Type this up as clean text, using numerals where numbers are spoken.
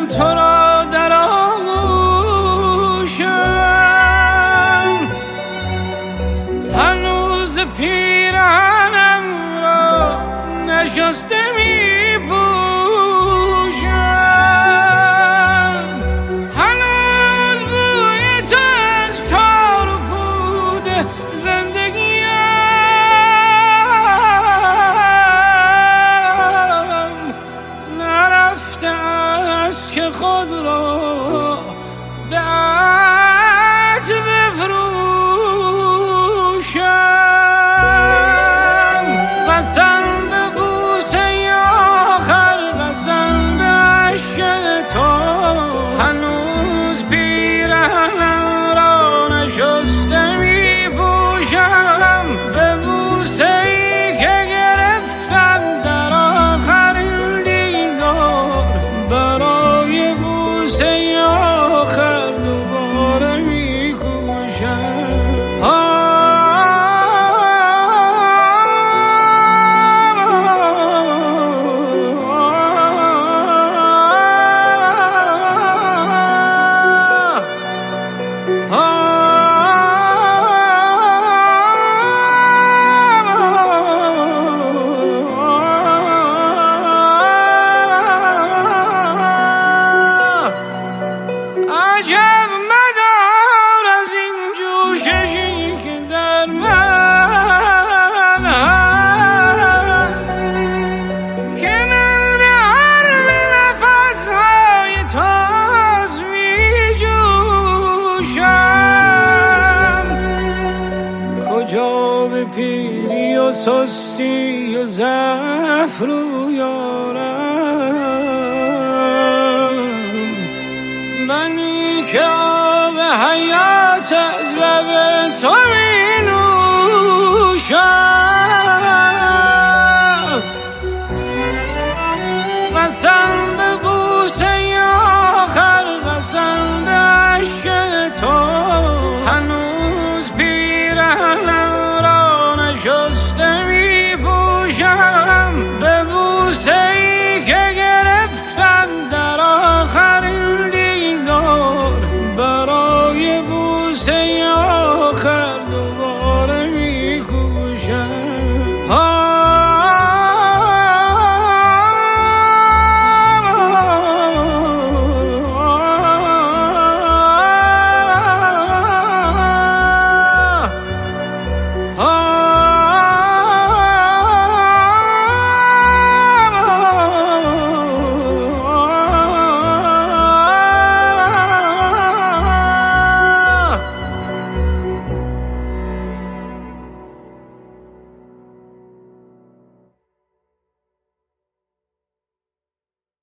تو را در آغوشم، هنوز پیرهنم را نشسته می پوشم، هنوز بوی تو از تار و پود زندگیم نرفته است که خود را به عطر بفروشم. قسم به بوسه آخر، قسم به عشق تو، هنوز پیرهنم را نشسته می پوشم، به بوسه ای که گرفتم در آخرین دیدار، برای بوسه آخر دوباره می کوشم. عجب مدار از این جوششی که در من هست، که من به حرف نفسهای تاز می جوشم. کجا به پیری و سستی و ضعف روی